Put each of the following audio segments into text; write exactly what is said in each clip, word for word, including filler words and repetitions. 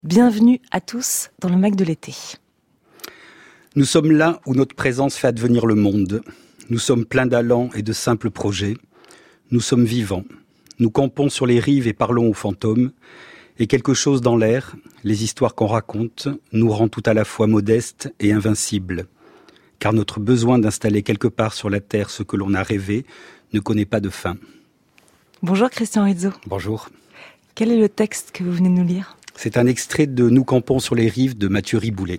Bienvenue à tous dans le Mac de l'été. Nous sommes là où notre présence fait advenir le monde. Nous sommes pleins d'allants et de simples projets. Nous sommes vivants. Nous campons sur les rives et parlons aux fantômes. Et quelque chose dans l'air, les histoires qu'on raconte, nous rend tout à la fois modestes et invincibles. Car notre besoin d'installer quelque part sur la terre ce que l'on a rêvé ne connaît pas de fin. Bonjour Christian Rizzo. Bonjour. Quel est le texte que vous venez de nous lire ? C'est un extrait de Nous campons sur les rives de Mathieu Riboulet.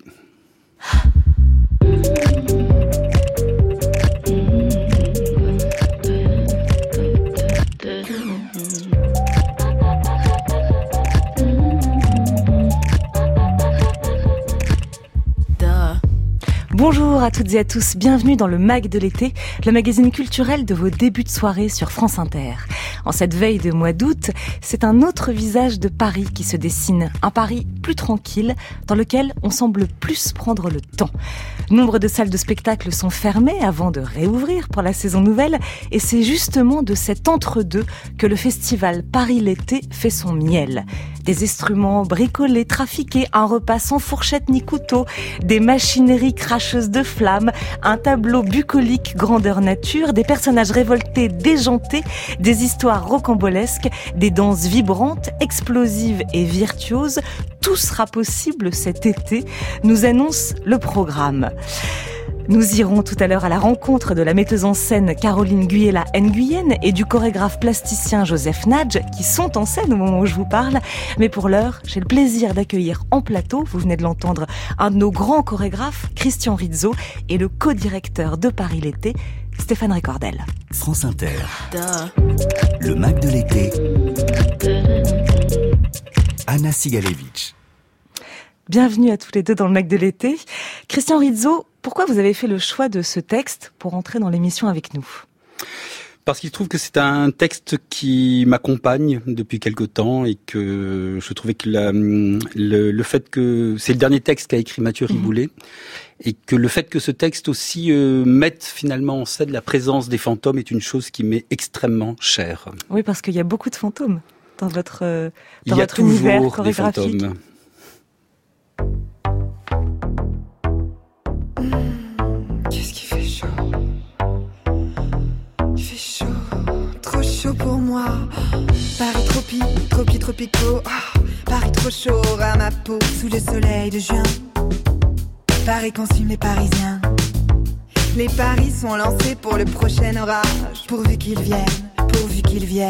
Bonjour à toutes et à tous, bienvenue dans le Mag de l'été, le magazine culturel de vos débuts de soirée sur France Inter. En cette veille de mois d'août, c'est un autre visage de Paris qui se dessine, un Paris plus tranquille, dans lequel on semble plus prendre le temps. Nombre de salles de spectacle sont fermées avant de réouvrir pour la saison nouvelle, et c'est justement de cet entre-deux que le festival Paris l'été fait son miel. Des instruments bricolés, trafiqués, un repas sans fourchette ni couteau, des machineries cracheuses de flammes, un tableau bucolique grandeur nature, des personnages révoltés, déjantés, des histoires rocambolesques, des danses vibrantes, explosives et virtuoses. Tout sera possible cet été, nous annonce le programme. Nous irons tout à l'heure à la rencontre de la metteuse en scène Caroline Guyela Nguyen et du chorégraphe plasticien Joseph Nadj, qui sont en scène au moment où je vous parle. Mais pour l'heure, j'ai le plaisir d'accueillir en plateau, vous venez de l'entendre, un de nos grands chorégraphes, Christian Rizzo, et le co-directeur de Paris l'été, Stéphane Récordel. France Inter. Le Mac de l'été. Anna Sigalevitch. Bienvenue à tous les deux dans le Mac de l'été. Christian Rizzo, pourquoi vous avez fait le choix de ce texte pour entrer dans l'émission avec nous ? Parce qu'il se trouve que c'est un texte qui m'accompagne depuis quelque temps et que je trouvais que la, le, le fait que c'est le dernier texte qu'a écrit Mathieu Riboulet, mmh. et que le fait que ce texte aussi euh, mette finalement en scène la présence des fantômes est une chose qui m'est extrêmement chère. Oui, parce qu'il y a beaucoup de fantômes dans votre, euh, dans Il y a votre univers toujours des chorégraphique. fantômes. Qu'est-ce qui fait chaud ? Il fait chaud, trop chaud pour moi. Paris tropi, tropi tropico. Oh, Paris trop chaud à ma peau sous le soleil de juin. Paris consume les Parisiens. Les paris sont lancés pour le prochain orage. Pourvu qu'ils viennent, pourvu qu'ils viennent.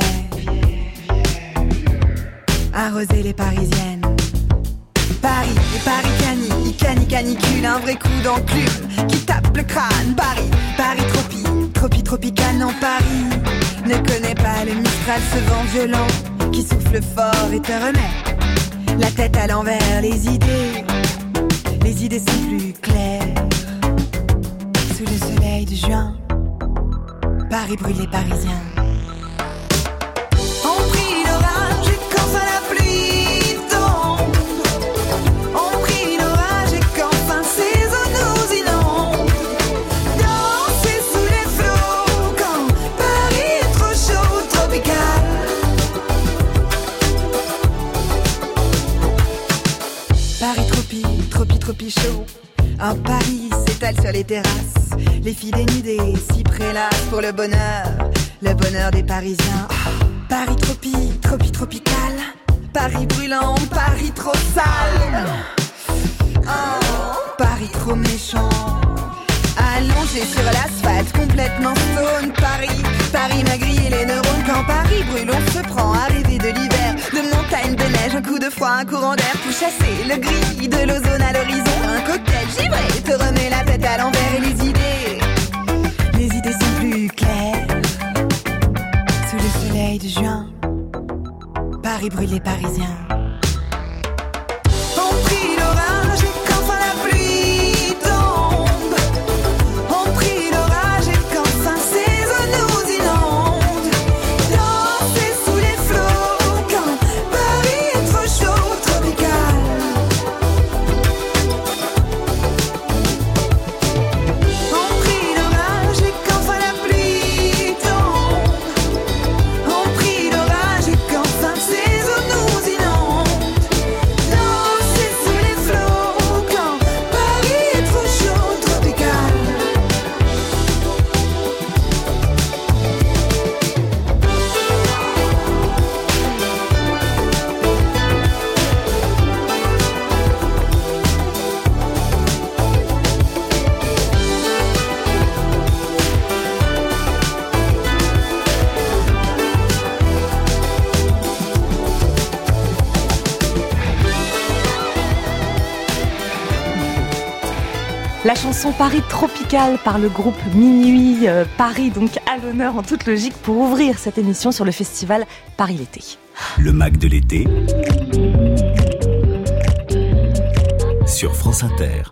Arroser les Parisiennes. Paris, les Paris cani, i cani canicule, un vrai coup d'enclume qui tape le crâne. Paris, Paris tropi, tropi tropical, non Paris ne connaît pas le Mistral, ce vent violent qui souffle fort et te remet la tête à l'envers. Les idées, les idées sont plus claires. Sous le soleil de juin, Paris brûle les Parisiens. On prie l'orage et quand la pluie tombe. On prie l'orage et qu'enfin ces eaux nous inondent. Danser sous les flots quand Paris est trop chaud, tropical. Paris tropi, tropi, tropi chaud. Un Paris s'étale sur les terrasses. Les filles dénudées s'y prélassent pour le bonheur, le bonheur des Parisiens. Oh, Paris tropi, tropi, tropical. Paris brûlant, Paris trop sale. Oh, Paris trop méchant. Allongé sur l'asphalte, complètement stone. Paris, Paris m'a grillé les neurones. Quand Paris brûle, on se prend à rêver de l'hiver, de montagnes, de neige, un coup de froid, un courant d'air pour chasser le gris de l'ozone à l'horizon. Un cocktail givré te remet la tête à l'envers et les idées, les idées sont plus claires. Sous le soleil de juin, Paris brûle les Parisiens. On prie l'orage et qu'enfin la pluie tombe. On prie l'orage et qu'enfin ces eaux nous inondent. Danser sous les flots quand Paris est trop chaud, tropical. On prie l'orage et qu'enfin la pluie tombe. On prie l'orage et qu'enfin ces eaux nous inondent. La chanson Paris Tropical par le groupe Minuit euh, Paris, donc à l'honneur en toute logique pour ouvrir cette émission sur le festival Paris l'été. Le Mac de l'été sur France Inter.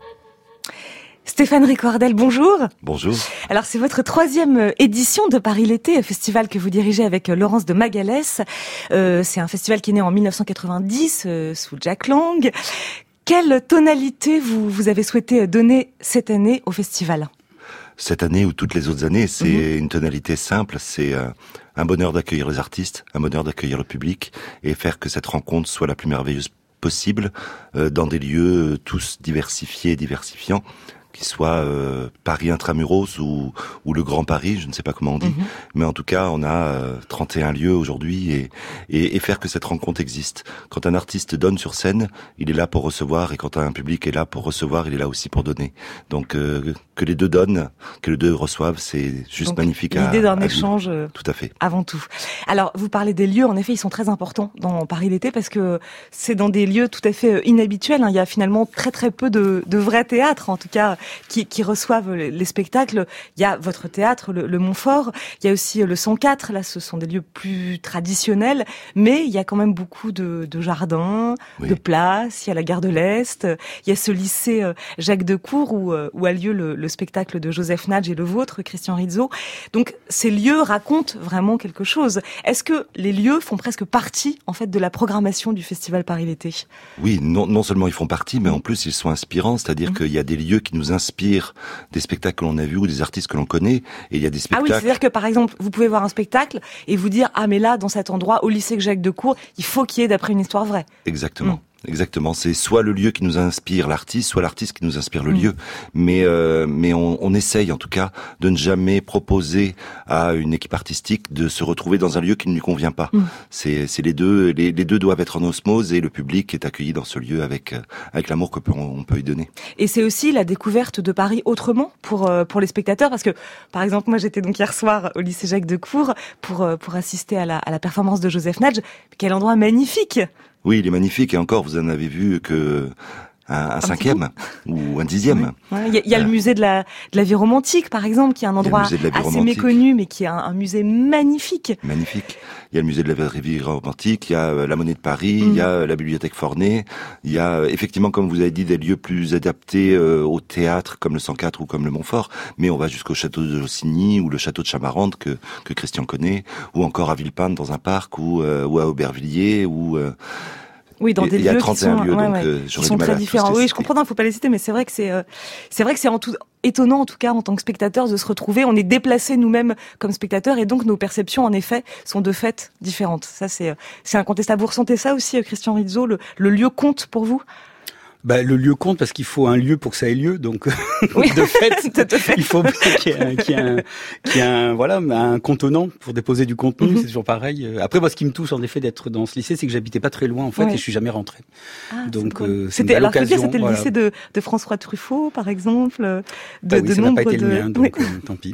Stéphane Ricordel, bonjour. Bonjour. Alors c'est votre troisième édition de Paris l'été, festival que vous dirigez avec Laurence de Magalhães. Euh, c'est un festival qui est né en dix-neuf cent quatre-vingt-dix euh, sous Jack Lang. Quelle tonalité vous, vous avez souhaité donner cette année au festival ? Cette année ou toutes les autres années, c'est mmh. une tonalité simple, c'est euh, un bonheur d'accueillir les artistes, un bonheur d'accueillir le public et faire que cette rencontre soit la plus merveilleuse possible euh, dans des lieux euh, tous diversifiés et diversifiants, qu'ils soient euh, Paris intramuros ou, ou le Grand Paris, je ne sais pas comment on dit, mmh. mais en tout cas on a euh, trente et un lieux aujourd'hui et, et, et faire que cette rencontre existe. Quand un artiste donne sur scène, il est là pour recevoir, et quand un public est là pour recevoir, il est là aussi pour donner. Donc euh, que les deux donnent, que les deux reçoivent, c'est juste Donc, magnifique à l'idée d'un à échange vivre. Tout à fait. Avant tout. Alors vous parlez des lieux, en effet ils sont très importants dans Paris l'été parce que c'est dans des lieux tout à fait inhabituels, hein. Il y a finalement très très peu de, de vrais théâtres, en tout cas Qui, qui reçoivent les, les spectacles. Il y a votre théâtre, le, le Montfort. Il y a aussi le cent quatre. Là, ce sont des lieux plus traditionnels, mais il y a quand même beaucoup de, de jardins, oui. de places. Il y a la gare de l'Est. Il y a ce lycée Jacques Decour où, où a lieu le, le spectacle de Joseph Nagy et le vôtre, Christian Rizzo. Donc, ces lieux racontent vraiment quelque chose. Est-ce que les lieux font presque partie, en fait, de la programmation du Festival Paris l'été ? Oui, non, non seulement ils font partie, mais en plus ils sont inspirants. C'est-à-dire mmh. qu'il y a des lieux qui nous inspirent des spectacles que l'on a vus ou des artistes que l'on connaît, et il y a des spectacles... Ah oui, c'est-à-dire que par exemple, vous pouvez voir un spectacle et vous dire « Ah mais là, dans cet endroit, au lycée Jacques Decour, il faut qu'il y ait d'après une histoire vraie. » Exactement. Mmh. Exactement, c'est soit le lieu qui nous inspire l'artiste, soit l'artiste qui nous inspire le mmh. lieu. Mais euh, mais on, on essaye en tout cas de ne jamais proposer à une équipe artistique de se retrouver dans un lieu qui ne lui convient pas. Mmh. C'est c'est les deux les, les deux doivent être en osmose et le public est accueilli dans ce lieu avec avec l'amour que peut, on peut y donner. Et c'est aussi la découverte de Paris autrement pour pour les spectateurs parce que par exemple moi j'étais donc hier soir au lycée Jacques Decour pour pour assister à la à la performance de Joseph Nagy. Quel endroit magnifique. Oui, il est magnifique et encore, vous en avez vu que un, un, un cinquième ou un dixième. Il ouais. ouais, y a, y a euh, le musée de la, de la vie romantique, par exemple, qui est un endroit assez méconnu, mais qui est un, un musée magnifique. Magnifique. Il y a le musée de la vie romantique, il y a la Monnaie de Paris, mmh. il y a la bibliothèque Forney, il y a effectivement, comme vous avez dit, des lieux plus adaptés euh, au théâtre, comme le cent quatre ou comme le Montfort, mais on va jusqu'au château de Jossigny ou le château de Chamarande que, que Christian connaît, ou encore à Villepinte dans un parc, ou, euh, ou à Aubervilliers, ou... Euh, Oui, dans des il y a lieux trente et qui un sont, lieux, ouais, donc ouais, euh, qui sont très différents. Oui, je comprends, il ne faut pas les citer, mais c'est vrai que c'est, euh, c'est vrai que c'est en tout, étonnant en tout cas en tant que spectateur de se retrouver. On est déplacés nous-mêmes comme spectateurs et donc nos perceptions en effet sont de fait différentes. Ça c'est, c'est incontestable. Vous ressentez ça aussi, Christian Rizzo, le, le lieu compte pour vous ? Bah, le lieu compte parce qu'il faut un lieu pour que ça ait lieu, donc oui. de fait, fait, il faut qu'il y ait un, qu'il y ait un, qu'il y ait un, voilà, un contenant pour déposer du contenu. Mm-hmm. C'est toujours pareil. Après, moi, ce qui me touche en effet d'être dans ce lycée, c'est que j'habitais pas très loin en fait, ouais. et je suis jamais rentré. Ah, donc euh, c'est c'était, une belle alors, occasion. C'était le voilà. lycée de, de François Truffaut, par exemple. De, bah oui, de ça n'a pas été de... le mien, donc oui. euh, tant pis.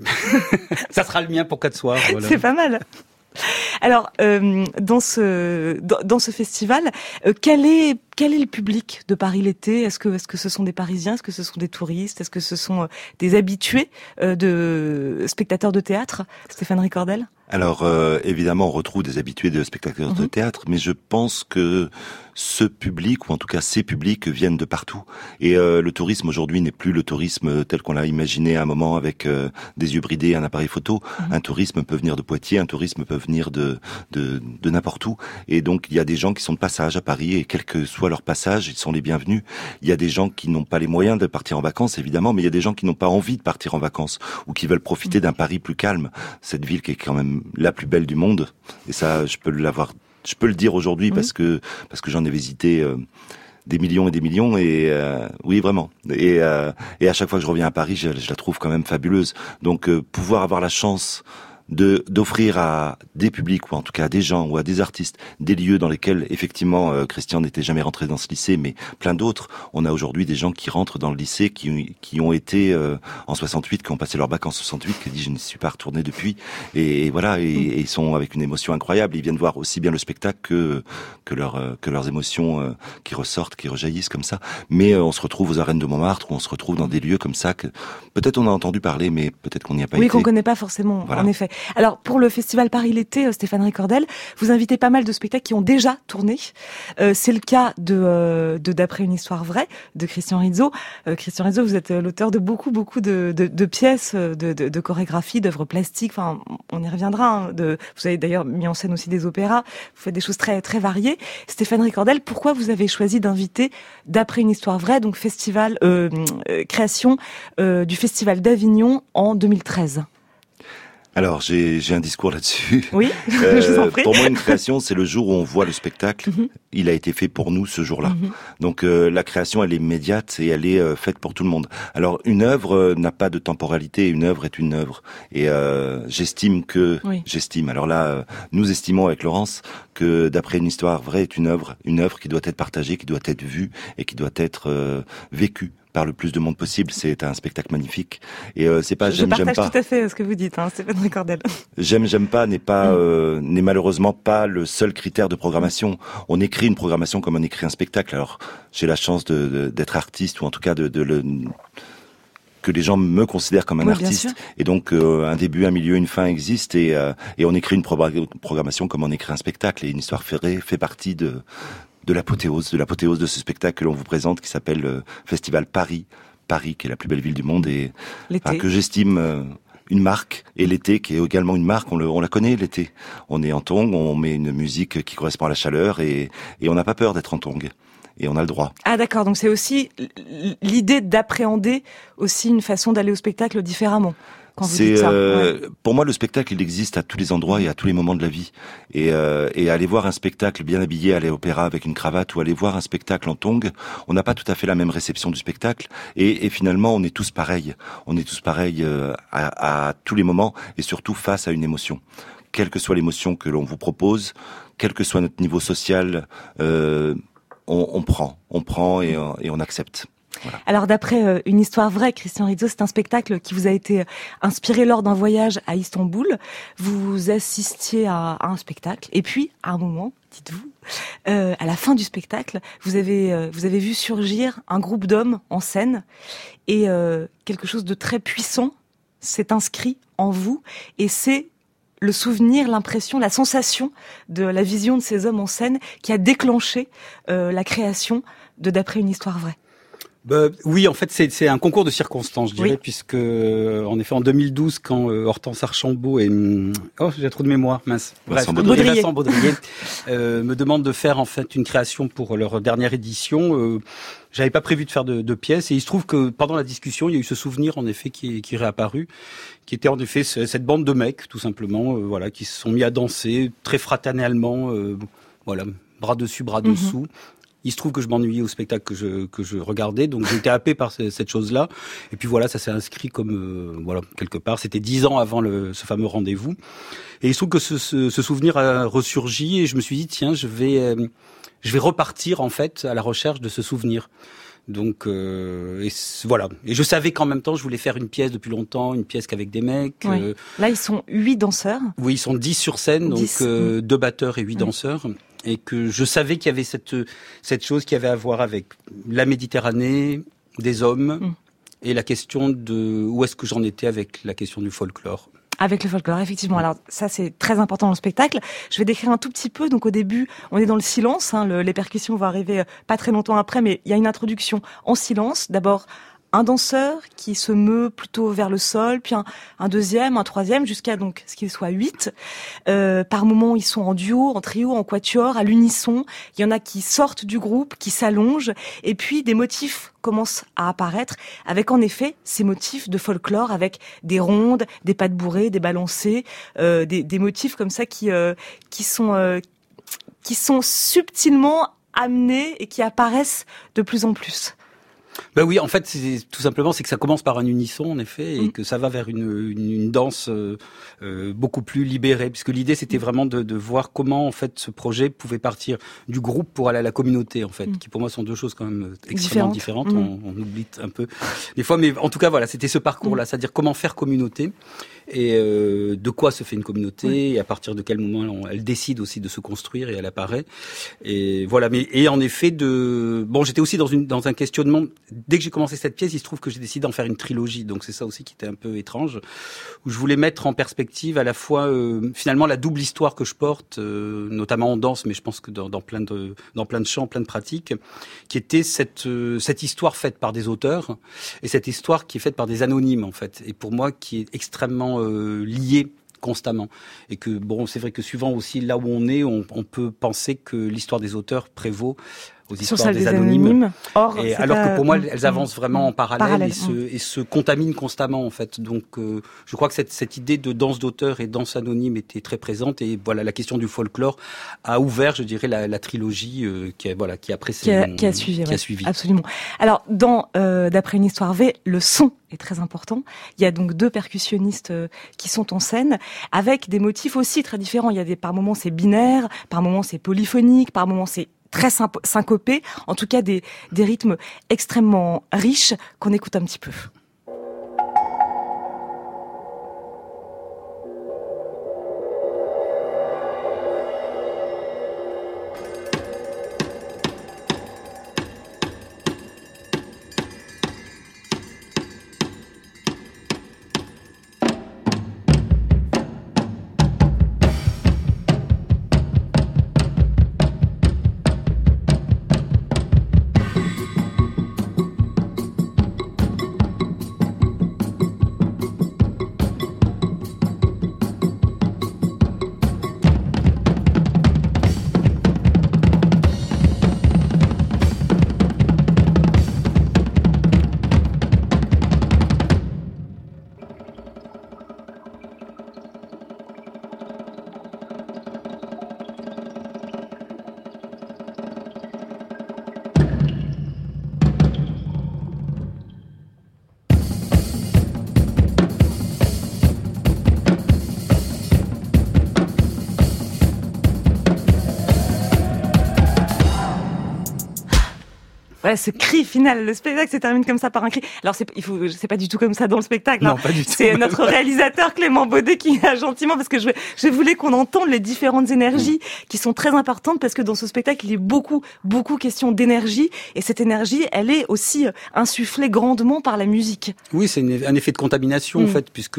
Ça sera le mien pour quatre soirs. Voilà. C'est pas mal. Alors, euh, dans ce dans, dans ce festival, euh, quel est quel est le public de Paris l'été ? Est-ce que est-ce que ce sont des Parisiens ? Est-ce que ce sont des touristes ? Est-ce que ce sont euh, des habitués euh, de spectateurs de théâtre ? Stéphane Ricordel ? Alors, euh, évidemment, on retrouve des habitués de spectateurs mmh. de théâtre, mais je pense que ce public, ou en tout cas ces publics, viennent de partout. Et euh, le tourisme aujourd'hui n'est plus le tourisme tel qu'on l'a imaginé à un moment avec euh, des yeux bridés, un appareil photo. Mmh. Un tourisme peut venir de Poitiers, un tourisme peut venir de, de, de n'importe où. Et donc, il y a des gens qui sont de passage à Paris, et quel que soit leur passage, ils sont les bienvenus. Il y a des gens qui n'ont pas les moyens de partir en vacances, évidemment, mais il y a des gens qui n'ont pas envie de partir en vacances, ou qui veulent profiter mmh. d'un Paris plus calme. Cette ville qui est quand même la plus belle du monde, et ça je peux l'avoir je peux le dire aujourd'hui mmh. parce que parce que j'en ai visité euh, des millions et des millions et euh, oui vraiment et euh, et à chaque fois que je reviens à Paris je, je la trouve quand même fabuleuse. Donc euh, pouvoir avoir la chance de d'offrir à des publics, ou en tout cas à des gens, ou à des artistes, des lieux dans lesquels, effectivement, euh, Christian n'était jamais rentré dans ce lycée, mais plein d'autres. On a aujourd'hui des gens qui rentrent dans le lycée, qui, qui ont été euh, en soixante-huit, qui ont passé leur bac en soixante-huit, qui disent « je ne suis pas retourné depuis ». Et, et voilà, et, et ils sont avec une émotion incroyable. Ils viennent voir aussi bien le spectacle que que, leur, euh, que leurs émotions euh, qui ressortent, qui rejaillissent comme ça. Mais euh, on se retrouve aux arènes de Montmartre, ou on se retrouve dans des lieux comme ça que peut-être on a entendu parler, mais peut-être qu'on n'y a pas oui, été. Oui, qu'on connaît pas forcément, voilà. En effet. Alors, pour le Festival Paris l'été, Stéphane Ricordel, vous invitez pas mal de spectacles qui ont déjà tourné. Euh, c'est le cas de, euh, de D'après une histoire vraie, de Christian Rizzo. Euh, Christian Rizzo, vous êtes l'auteur de beaucoup, beaucoup de, de, de pièces, de, de, de chorégraphies, d'œuvres plastiques. Enfin, on y reviendra. Hein, de, vous avez d'ailleurs mis en scène aussi des opéras. Vous faites des choses très, très variées. Stéphane Ricordel, pourquoi vous avez choisi d'inviter D'après une histoire vraie, donc festival, euh, euh, création euh, du Festival d'Avignon en deux mille treize? Alors, j'ai, j'ai un discours là-dessus. Oui, euh, je vous en prie. Pour moi, une création, c'est le jour où on voit le spectacle. Mm-hmm. Il a été fait pour nous ce jour-là. Mm-hmm. Donc, euh, la création, elle est immédiate et elle est euh, faite pour tout le monde. Alors, une œuvre euh, n'a pas de temporalité. Une œuvre est une œuvre. Et euh, j'estime que... Oui. J'estime. Alors là, euh, nous estimons avec Laurence que D'après une histoire vraie est une œuvre. Une œuvre qui doit être partagée, qui doit être vue et qui doit être euh, vécue par le plus de monde possible. C'est un spectacle magnifique. Et euh, c'est pas je j'aime, j'aime pas. Je partage tout à fait ce que vous dites, hein, Stéphane Ricordel. J'aime, j'aime pas n'est pas, mm. euh, n'est malheureusement pas le seul critère de programmation. On écrit une programmation comme on écrit un spectacle. Alors, j'ai la chance de, de, d'être artiste, ou en tout cas de, de le... que les gens me considèrent comme un oui, artiste. Et donc, euh, un début, un milieu, une fin existent, et, euh, et on écrit une pro- programmation comme on écrit un spectacle. Et une histoire ferrée fait partie de... de l'apothéose, de l'apothéose de ce spectacle que l'on vous présente, qui s'appelle le Festival Paris, Paris, qui est la plus belle ville du monde, et enfin, que j'estime euh, une marque, et l'été, qui est également une marque, on, le, on la connaît, l'été. On est en tongs, on met une musique qui correspond à la chaleur, et, et on n'a pas peur d'être en tongs. Et on a le droit. Ah d'accord, donc c'est aussi l'idée d'appréhender aussi une façon d'aller au spectacle différemment. Quand vous c'est dites ça, euh, ouais. Pour moi, le spectacle, il existe à tous les endroits et à tous les moments de la vie. Et, euh, et aller voir un spectacle bien habillé, aller à l'opéra avec une cravate, ou aller voir un spectacle en tongs, on n'a pas tout à fait la même réception du spectacle. Et, et finalement, on est tous pareils. On est tous pareils euh, à, à tous les moments, et surtout face à une émotion. Quelle que soit l'émotion que l'on vous propose, quel que soit notre niveau social, euh, on, on prend, on prend et, et on accepte. Voilà. Alors d'après euh, une histoire vraie, Christian Rizzo, c'est un spectacle qui vous a été inspiré lors d'un voyage à Istanbul. Vous assistiez à, à un spectacle et puis à un moment, dites-vous, euh, à la fin du spectacle, vous avez euh, vous avez vu surgir un groupe d'hommes en scène et euh, quelque chose de très puissant s'est inscrit en vous, et c'est le souvenir, l'impression, la sensation de la vision de ces hommes en scène qui a déclenché euh, la création de D'après une histoire vraie. Bah, oui, en fait, c'est, c'est un concours de circonstances, je dirais, oui. puisque, en effet, en deux mille douze, quand euh, Hortense Archambault et... Oh, j'ai trop de mémoire, mince. Vincent Bref, Baudrier, Vincent Baudrier euh, me demandent de faire, en fait, une création pour leur dernière édition. Euh, j'avais pas prévu de faire de, de pièces, et il se trouve que, pendant la discussion, il y a eu ce souvenir, en effet, qui est, qui est réapparu, qui était, en effet, cette bande de mecs, tout simplement, euh, voilà, qui se sont mis à danser, très fraternellement, euh, voilà, bras dessus, bras mm-hmm. dessous. Il se trouve que je m'ennuyais au spectacle que je que je regardais, donc j'ai été happé par ce, cette chose-là. Et puis voilà, ça s'est inscrit comme euh, voilà quelque part. C'était dix ans avant le, ce fameux rendez-vous. Et il se trouve que ce, ce, ce souvenir a ressurgi, et je me suis dit tiens, je vais euh, je vais repartir en fait à la recherche de ce souvenir. Donc euh, et voilà. Et je savais qu'en même temps, je voulais faire une pièce depuis longtemps, une pièce qu'avec des mecs. Oui. Euh, Là, ils sont huit danseurs. Oui, ils sont dix sur scène, dix. Donc euh, deux batteurs et huit oui. danseurs. Et que je savais qu'il y avait cette cette chose qui avait à voir avec la Méditerranée, des hommes, mmh. et la question de où est-ce que j'en étais avec la question du folklore. Avec le folklore, effectivement. Alors ça, c'est très important dans le spectacle. Je vais décrire un tout petit peu. Donc au début, on est dans le silence. Hein, le, les percussions vont arriver pas très longtemps après, mais il y a une introduction en silence. D'abord, un danseur qui se meut plutôt vers le sol, puis un, un deuxième, un troisième, jusqu'à donc ce qu'il soit huit. Euh, par moments, ils sont en duo, en trio, en quatuor, à l'unisson. Il y en a qui sortent du groupe, qui s'allongent, et puis des motifs commencent à apparaître, avec en effet ces motifs de folklore, avec des rondes, des pas de bourrée, des balancés, euh, des, des motifs comme ça qui euh, qui sont euh, qui sont subtilement amenés et qui apparaissent de plus en plus. Ben oui, en fait, c'est, tout simplement, c'est que ça commence par un unisson, en effet, et mmh. que ça va vers une, une, une danse euh, euh, beaucoup plus libérée, puisque l'idée, c'était vraiment de, de voir comment, en fait, ce projet pouvait partir du groupe pour aller à la communauté, en fait, mmh. qui pour moi sont deux choses quand même extrêmement différentes. différentes. Mmh. On, on oublie un peu des fois, mais en tout cas, voilà, c'était ce parcours-là, mmh. c'est-à-dire comment faire communauté et euh, de quoi se fait une communauté oui. et à partir de quel moment on, elle décide aussi de se construire et elle apparaît. Et voilà, mais et en effet, de bon, j'étais aussi dans une dans un questionnement. Dès que j'ai commencé cette pièce, il se trouve que j'ai décidé d'en faire une trilogie. Donc c'est ça aussi qui était un peu étrange, où je voulais mettre en perspective à la fois euh, finalement la double histoire que je porte, euh, notamment en danse, mais je pense que dans, dans plein de dans plein de chants, plein de pratiques, qui était cette euh, cette histoire faite par des auteurs et cette histoire qui est faite par des anonymes en fait. Et pour moi, qui est extrêmement euh, liée constamment. Et que bon, c'est vrai que suivant aussi là où on est, on, on peut penser que l'histoire des auteurs prévaut aux histoires des, des anonymes. anonymes. Or, et alors pas... que pour moi, elles avancent vraiment en parallèle, parallèle et, se, mmh. et se contaminent constamment en fait. Donc, euh, je crois que cette, cette idée de danse d'auteur et danse anonyme était très présente. Et voilà, la question du folklore a ouvert, je dirais, la, la trilogie euh, qui a voilà, qui a précédé, qui a, qui a suivi, qui ouais, a suivi. Absolument. Alors, dans euh, d'après une histoire vraie, le son est très important. Il y a donc deux percussionnistes euh, qui sont en scène avec des motifs aussi très différents. Il y a des par moments c'est binaire, par moments c'est polyphonique, par moments c'est très syncopé, en tout cas des, des rythmes extrêmement riches qu'on écoute un petit peu. Voilà, ce cri final, le spectacle se termine comme ça par un cri. Alors c'est, il faut, c'est pas du tout comme ça dans le spectacle. Non, hein. pas du tout. C'est notre réalisateur Clément Baudet qui a gentiment, parce que je, je voulais qu'on entende les différentes énergies qui sont très importantes, parce que dans ce spectacle il est beaucoup, beaucoup question d'énergie, et cette énergie, elle est aussi insufflée grandement par la musique. Oui, c'est une, un effet de contamination mmh. en fait, puisque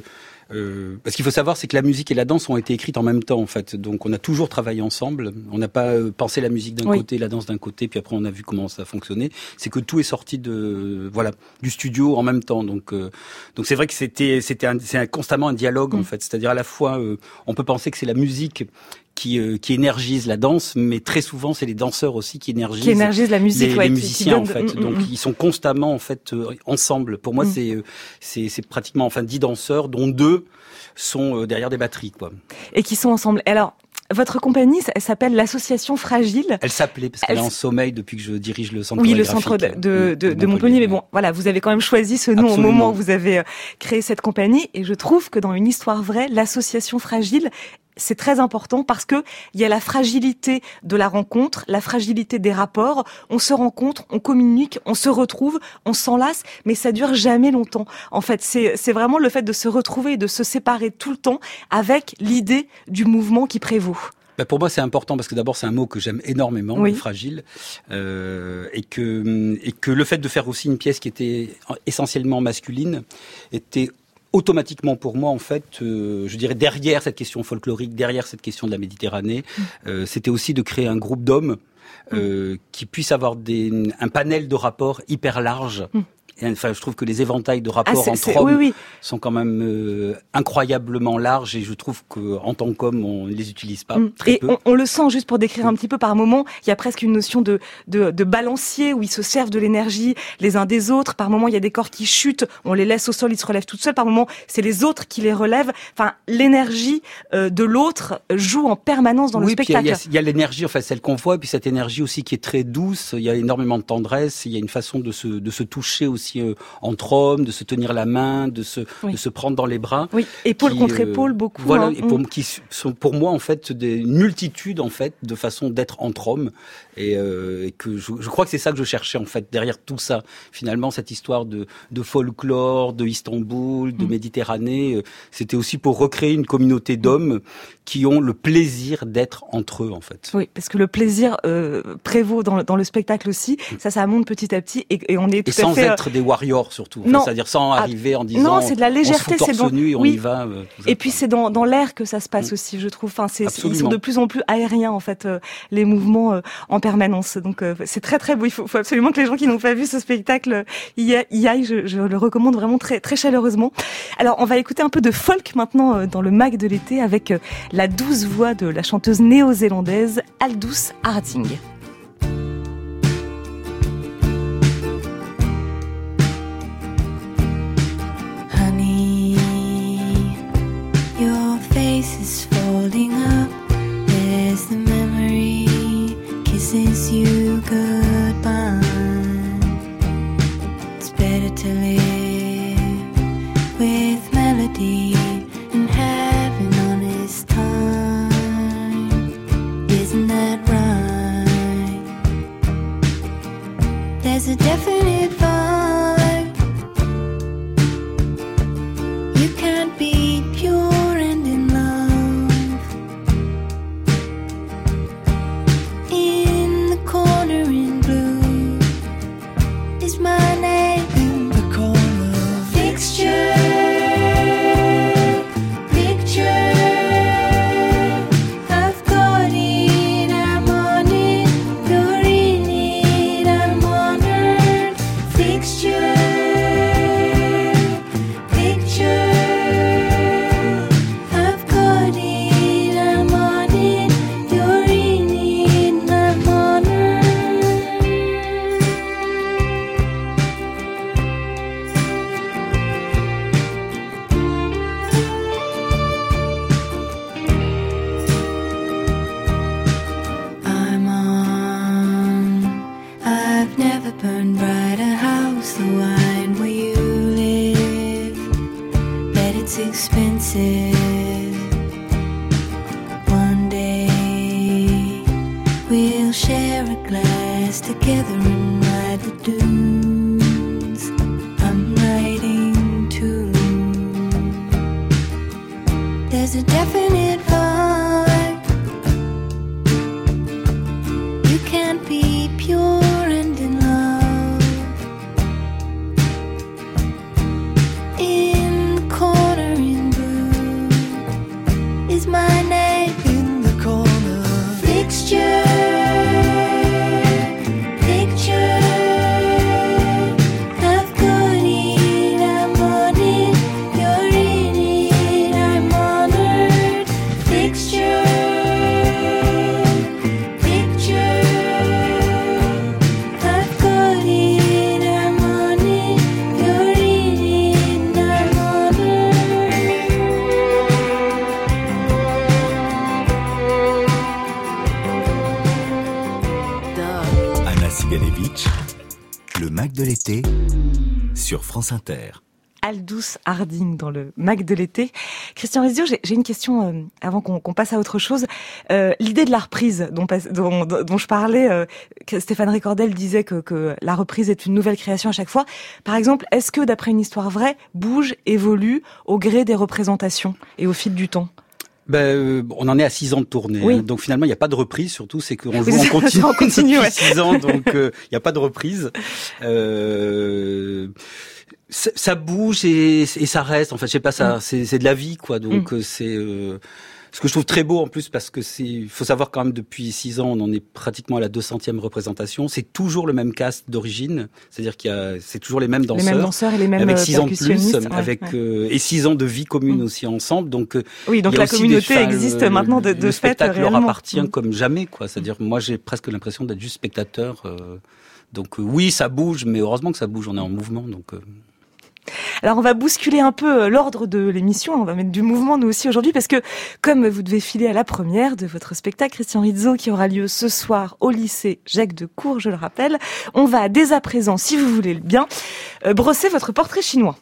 Euh, parce qu'il faut savoir, c'est que la musique et la danse ont été écrites en même temps, en fait. Donc, on a toujours travaillé ensemble. On n'a pas euh, pensé la musique d'un oui. côté, la danse d'un côté, puis après on a vu comment ça fonctionnait. C'est que tout est sorti de, voilà, du studio en même temps. Donc, euh, donc c'est vrai que c'était, c'était, un, c'est un, constamment un dialogue, mmh. en fait. C'est-à-dire à la fois, euh, on peut penser que c'est la musique qui euh, qui énergise la danse, mais très souvent c'est les danseurs aussi qui énergisent, qui énergisent la musique, les, ouais, les musiciens qui, qui en fait. De... Donc mmh. ils sont constamment en fait euh, ensemble. Pour moi, mmh. c'est c'est c'est pratiquement enfin dix danseurs, dont deux sont euh, derrière des batteries, quoi. Et qui sont ensemble. Alors, votre compagnie, elle s'appelle l'Association Fragile. Elle s'appelait, parce qu'elle elle... est en sommeil depuis que je dirige le centre Oui, le centre de, de, de, de, de Montpellier. Mais bon, voilà, vous avez quand même choisi ce nom Absolument. Au moment où vous avez créé cette compagnie. Et je trouve que dans une histoire vraie, l'Association Fragile, c'est très important parce que il y a la fragilité de la rencontre, la fragilité des rapports. On se rencontre, on communique, on se retrouve, on s'enlace, mais ça dure jamais longtemps. En fait, c'est, c'est vraiment le fait de se retrouver et de se séparer tout le temps avec l'idée du mouvement qui prévaut. Ben pour moi, c'est important parce que d'abord, c'est un mot que j'aime énormément, oui. fragile, euh, et que et que le fait de faire aussi une pièce qui était essentiellement masculine était automatiquement pour moi, en fait, euh, je dirais derrière cette question folklorique, derrière cette question de la Méditerranée, mmh. euh, c'était aussi de créer un groupe d'hommes euh, mmh. qui puissent avoir des, un panel de rapports hyper large. Mmh. Et, enfin, je trouve que les éventails de rapports ah, c'est, entre c'est, hommes oui, oui. sont quand même euh, incroyablement larges et je trouve qu'en tant qu'homme, on ne les utilise pas mmh. très et peu. On, on le sent, juste pour décrire un petit peu, par moment, il y a presque une notion de, de, de balancier où ils se servent de l'énergie les uns des autres. Par moment, il y a des corps qui chutent, on les laisse au sol, ils se relèvent tout seuls. Par moment, c'est les autres qui les relèvent. Enfin, l'énergie euh, de l'autre joue en permanence dans oui, le spectacle. Il y a, y a l'énergie, en fait, celle qu'on voit, et puis cette énergie aussi qui est très douce. Il y a énormément de tendresse. Il y a une façon de se, de se toucher aussi euh, entre hommes, de se tenir la main, de se, oui. de se prendre dans les bras. Oui, épaule qui, contre euh, épaule, beaucoup. Voilà, hein. et pour, qui sont pour moi en fait des, une multitude en fait de façons d'être entre hommes, et, euh, et que je, je crois que c'est ça que je cherchais en fait derrière tout ça. Finalement, cette histoire de, de folklore, de Istanbul, de mmh. Méditerranée, euh, c'était aussi pour recréer une communauté d'hommes qui ont le plaisir d'être entre eux en fait. Oui, parce que le plaisir euh, prévaut dans, dans le spectacle aussi. Ça, ça monte petit à petit, et, et on est tout et à sans fait être des warriors surtout. Enfin, non, c'est-à-dire sans ah, arriver en disant non, c'est de la légèreté, on se fout c'est torse dans nu et on oui. y va. Euh, et puis c'est dans dans l'air que ça se passe mmh. aussi, je trouve. Enfin, c'est, c'est ils sont de plus en plus aériens en fait, euh, les mouvements euh, en permanence. Donc euh, c'est très très beau. Il faut, faut absolument que les gens qui n'ont pas vu ce spectacle y, a, y aillent. Je, je le recommande vraiment très très chaleureusement. Alors on va écouter un peu de folk maintenant euh, dans le mag de l'été avec euh, la douce voix de la chanteuse néo-zélandaise Aldous Harding. Is folding up. There's the memory kisses you goodbye. It's better to live with melody and have an honest time. Isn't that right? There's a definite vibe. You can't be pure. Le Mag de l'été sur France Inter. Aldous Harding dans le Mag de l'été. Christian Rizzio, j'ai, j'ai une question euh, avant qu'on, qu'on passe à autre chose. Euh, l'idée de la reprise dont, dont, dont je parlais, euh, que Stéphane Ricordel disait que, que la reprise est une nouvelle création à chaque fois. Par exemple, est-ce que, d'après une histoire vraie, bouge, évolue au gré des représentations et au fil du temps ? Ben, euh, on en est à six ans de tournée, oui. hein, donc finalement il n'y a pas de reprise. Surtout, c'est qu'on oui, joue en continu, en continu depuis ouais. six ans, donc il euh, n'y a pas de reprise. Euh, ça bouge et, et ça reste. En fait, je sais pas, ça, c'est, c'est de la vie, quoi. Donc mm. c'est. Euh, Ce que je trouve très beau en plus, parce que c'est, il faut savoir quand même depuis six ans, on en est pratiquement à la deux centième représentation. C'est toujours le même cast d'origine, c'est-à-dire qu'il y a, c'est toujours les mêmes danseurs, les mêmes danseurs et les mêmes avec six ans de plus, ouais, avec ouais. Euh, et six ans de vie commune mmh. aussi ensemble. Donc oui, donc la communauté des, existe le, maintenant de, de le fait spectacle réellement. leur appartient mmh. comme jamais, quoi. C'est-à-dire, mmh. moi, j'ai presque l'impression d'être juste spectateur. Euh, donc euh, oui, ça bouge, mais heureusement que ça bouge. On est en mouvement, donc. Euh... Alors on va bousculer un peu l'ordre de l'émission, on va mettre du mouvement nous aussi aujourd'hui parce que comme vous devez filer à la première de votre spectacle Christian Rizzo qui aura lieu ce soir au lycée Jacques Decour, je le rappelle, on va dès à présent, si vous voulez le bien, euh, brosser votre portrait chinois.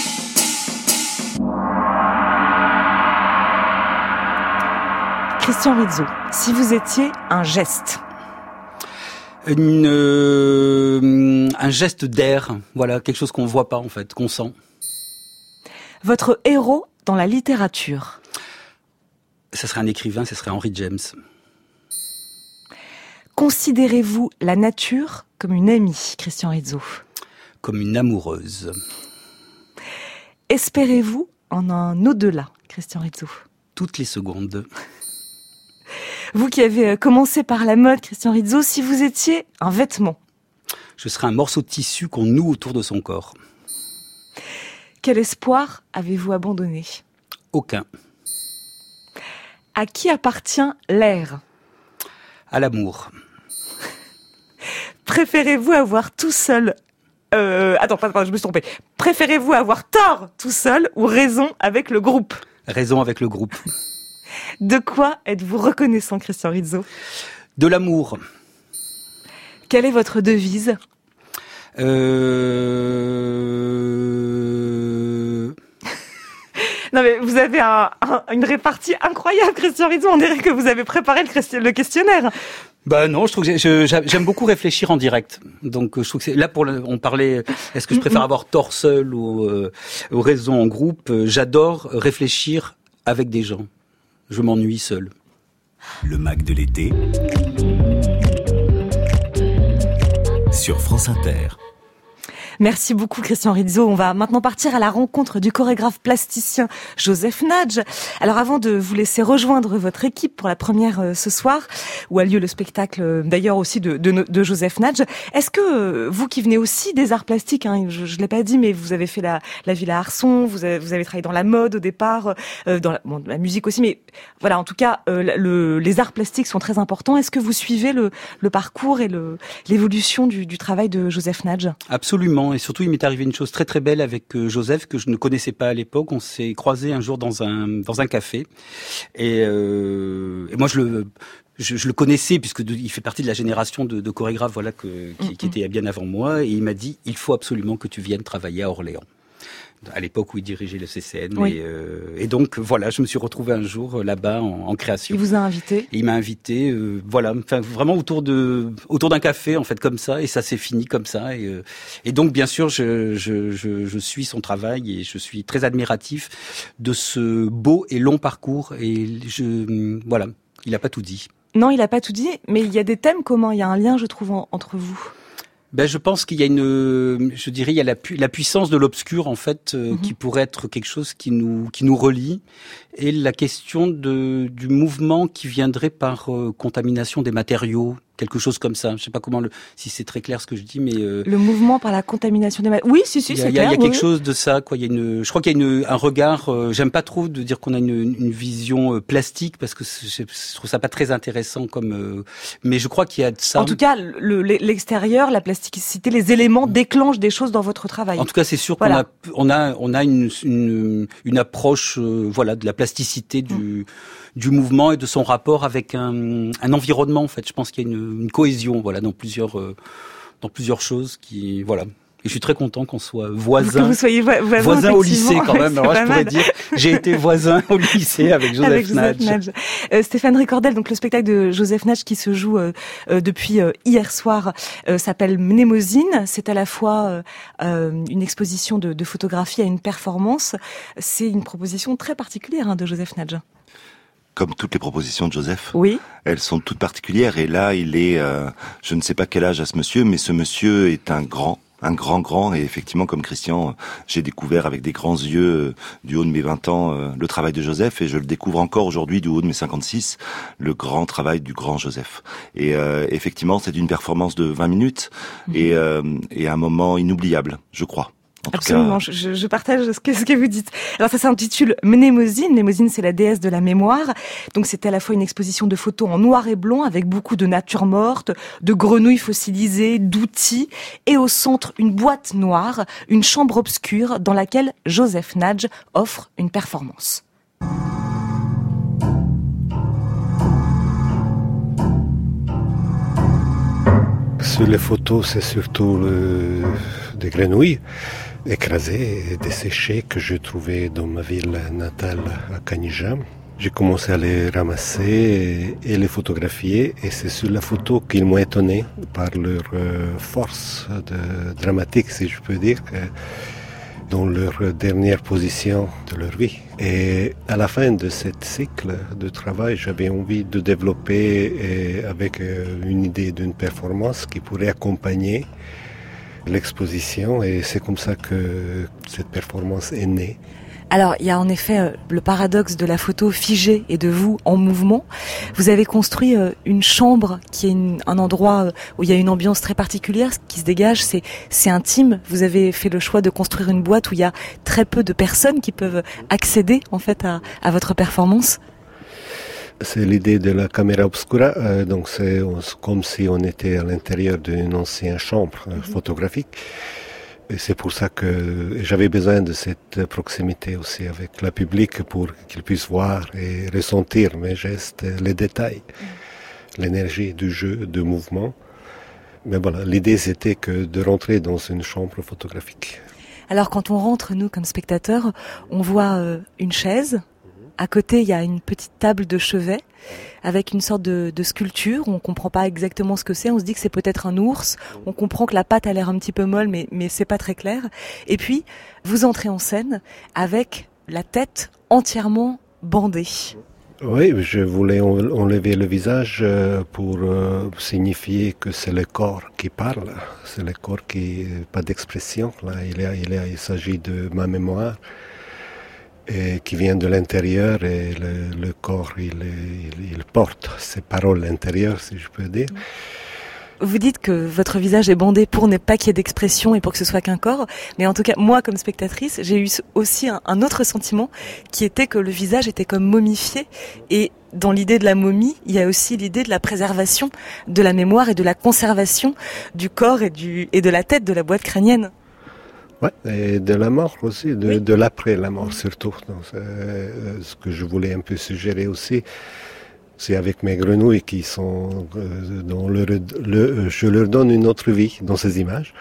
Christian Rizzo, si vous étiez un geste. Une, euh, un geste d'air, voilà, quelque chose qu'on voit pas en fait, qu'on sent. Votre héros dans la littérature. Ça serait un écrivain, ce serait Henry James. Considérez-vous la nature comme une amie, Christian Rizzo? Comme une amoureuse. Espérez-vous en un au-delà, Christian Rizzo? Toutes les secondes. Vous qui avez commencé par la mode, Christian Rizzo, si vous étiez un vêtement. Je serais un morceau de tissu qu'on noue autour de son corps. Quel espoir avez-vous abandonné? Aucun. À qui appartient l'air? À l'amour. Préférez-vous avoir tout seul... Euh, attends, pardon, je me suis trompée. Préférez-vous avoir tort tout seul ou raison avec le groupe? Raison avec le groupe. De quoi êtes-vous reconnaissant, Christian Rizzo? De l'amour. Quelle est votre devise? Euh... Non mais vous avez un, un, une répartie incroyable, Christian Rizzo. On dirait que vous avez préparé le, le questionnaire. Bah non, je trouve que je, j'aime beaucoup réfléchir en direct. Donc je trouve que c'est là pour le, on parlait. Est-ce que je préfère avoir tort seul ou, euh, ou raison en groupe? J'adore réfléchir avec des gens. Je m'ennuie seul. Le Mac de l'été sur France Inter. Merci beaucoup Christian Rizzo. On va maintenant partir à la rencontre du chorégraphe plasticien Joseph Nadj. Alors avant de vous laisser rejoindre votre équipe pour la première euh, ce soir, où a lieu le spectacle euh, d'ailleurs aussi de, de, de Joseph Nadj, est-ce que euh, vous qui venez aussi des arts plastiques, hein, je ne l'ai pas dit, mais vous avez fait la, la Villa Arson, vous avez, vous avez travaillé dans la mode au départ, euh, dans la, bon, la musique aussi, mais voilà, en tout cas, euh, le, les arts plastiques sont très importants. Est-ce que vous suivez le, le parcours et le, l'évolution du, du travail de Joseph Nadj? Absolument. Et surtout, il m'est arrivé une chose très très belle avec Joseph que je ne connaissais pas à l'époque. On s'est croisés un jour dans un dans un café et, euh, et moi je le je, je le connaissais puisque de, il fait partie de la génération de, de chorégraphes voilà que, qui, qui était bien avant moi et il m'a dit il faut absolument que tu viennes travailler à Orléans. À l'époque où il dirigeait le C C N. Oui. Et, euh, et donc, voilà, je me suis retrouvé un jour là-bas en, en création. Il vous a invité? Et il m'a invité, euh, voilà, enfin, vraiment autour de, autour d'un café, en fait, comme ça, et ça s'est fini comme ça. Et, euh, et donc, bien sûr, je, je, je, je suis son travail et je suis très admiratif de ce beau et long parcours. Et je, voilà, il n'a pas tout dit. Non, il n'a pas tout dit, mais il y a des thèmes communs, il y a un lien, je trouve, en, entre vous. Ben, je pense qu'il y a une, je dirais, il y a la, pu, la puissance de l'obscur en fait, euh, mm-hmm. qui pourrait être quelque chose qui nous, qui nous relie, et la question de du mouvement qui viendrait par euh, contamination des matériaux, quelque chose comme ça. Je sais pas comment le, si c'est très clair ce que je dis, mais euh, le mouvement par la contamination des matériaux. Oui, si, si, c'est clair. Il y a, il y a quelque oui. chose de ça, quoi. Il y a une, je crois qu'il y a une, un regard. Euh, j'aime pas trop de dire qu'on a une, une vision euh, plastique parce que je, je trouve ça pas très intéressant comme. Euh, mais je crois qu'il y a de ça. En tout cas, le, l'extérieur, la plasticité, les éléments déclenchent des choses dans votre travail. En tout cas, c'est sûr voilà. qu'on a, on a, on a une, une, une approche, euh, voilà, de la plasticité du. Mmh. du mouvement et de son rapport avec un, un environnement en fait. Je pense qu'il y a une, une cohésion voilà dans plusieurs euh, dans plusieurs choses qui voilà. Et je suis très content qu'on soit voisins. Que vous soyez vo- voisins, voisins au lycée quand même. Alors là, je pourrais mal. dire j'ai été voisin au lycée avec Joseph, avec Joseph Nadj. Euh, Stéphane Ricordel, donc le spectacle de Joseph Nadj qui se joue euh, euh, depuis euh, hier soir euh, s'appelle Mnémosyne. C'est à la fois euh, une exposition de, de photographie à une performance. C'est une proposition très particulière hein, de Joseph Nadj. Comme toutes les propositions de Joseph, oui. Elles sont toutes particulières. Et là, il est, euh, je ne sais pas quel âge a ce monsieur, mais ce monsieur est un grand. un grand, grand, et effectivement, comme Christian, j'ai découvert avec des grands yeux, du haut de mes vingt ans, le travail de Joseph, et je le découvre encore aujourd'hui, du haut de mes cinquante-six, le grand travail du grand Joseph. Et euh, effectivement, c'est une performance de vingt minutes, mmh. et, euh, et un moment inoubliable, je crois. En Absolument, cas... je, je partage ce que, ce que vous dites. Alors ça s'intitule Mnémosyne. Mnémosyne, c'est la déesse de la mémoire. Donc c'est à la fois une exposition de photos en noir et blanc avec beaucoup de nature morte, de grenouilles fossilisées, d'outils. Et au centre, une boîte noire, une chambre obscure dans laquelle Joseph Nagy offre une performance. Sur les photos, c'est surtout le... des grenouilles écrasées et desséchées que je trouvais dans ma ville natale à Canija. J'ai commencé à les ramasser et les photographier, et c'est sur la photo qu'ils m'ont étonné par leur force de, dramatique, si je peux dire, dans leur dernière position de leur vie. Et à la fin de ce cycle de travail, j'avais envie de développer avec une idée d'une performance qui pourrait accompagner l'exposition, et c'est comme ça que cette performance est née. Alors, il y a en effet le paradoxe de la photo figée et de vous en mouvement. Vous avez construit une chambre qui est une, un endroit où il y a une ambiance très particulière, ce qui se dégage, c'est, c'est intime. Vous avez fait le choix de construire une boîte où il y a très peu de personnes qui peuvent accéder en fait à, à votre performance. C'est l'idée de la caméra obscura, euh, donc c'est comme si on était à l'intérieur d'une ancienne chambre euh, photographique. Et c'est pour ça que j'avais besoin de cette proximité aussi avec le public pour qu'il puisse voir et ressentir mes gestes, les détails, l'énergie du jeu, du mouvement. Mais voilà, l'idée c'était que de rentrer dans une chambre photographique. Alors quand on rentre, nous, comme spectateurs, on voit euh, une chaise. À côté, il y a une petite table de chevet avec une sorte de, de sculpture. On ne comprend pas exactement ce que c'est. On se dit que c'est peut-être un ours. On comprend que la patte a l'air un petit peu molle, mais, mais c'est pas très clair. Et puis, vous entrez en scène avec la tête entièrement bandée. Oui, je voulais enlever le visage pour signifier que c'est le corps qui parle. C'est le corps qui n'a pas d'expression. Là, il, est, il, est, il s'agit de ma mémoire. Et qui vient de l'intérieur, et le, le corps, il, il, il porte ces paroles intérieures, si je peux dire. Vous dites que votre visage est bandé pour ne pas qu'il y ait d'expression et pour que ce soit qu'un corps, mais en tout cas, moi, comme spectatrice, j'ai eu aussi un, un autre sentiment, qui était que le visage était comme momifié, et dans l'idée de la momie, il y a aussi l'idée de la préservation de la mémoire et de la conservation du corps et, du, et de la tête de la boîte crânienne. Ouais, et de la mort aussi, de, oui. de l'après la mort surtout. Donc, euh, ce que je voulais un peu suggérer aussi, c'est avec mes grenouilles qui sont, euh, dont le, le, je leur donne une autre vie dans ces images.